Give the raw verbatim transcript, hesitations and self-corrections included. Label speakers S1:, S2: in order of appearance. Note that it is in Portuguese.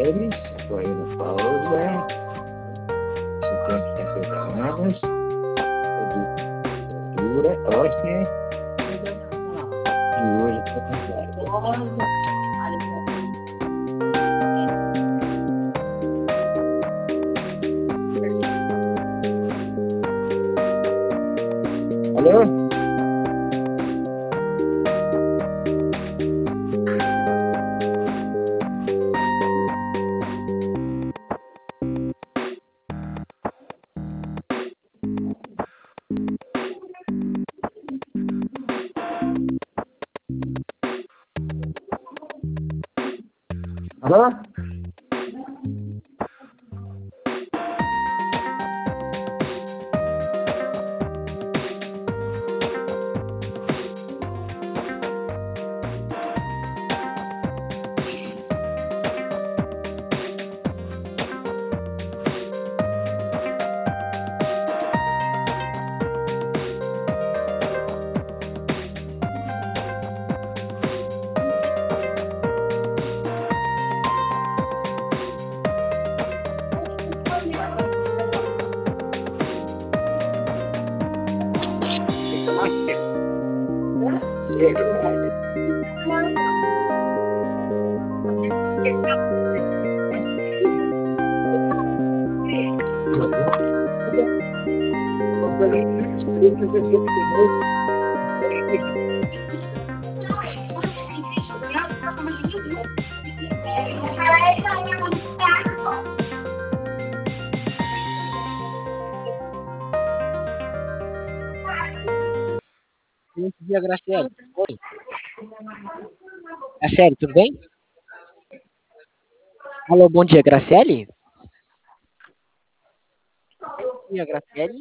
S1: Graciele, Corina Paula, cinquenta e sete anos, Jura, Austin, e hoje está com Alô? Alô?
S2: Bom dia, Graciele. Oi. Graciele, tudo bem? Alô, bom dia, Graciele? Bom dia, Graciele.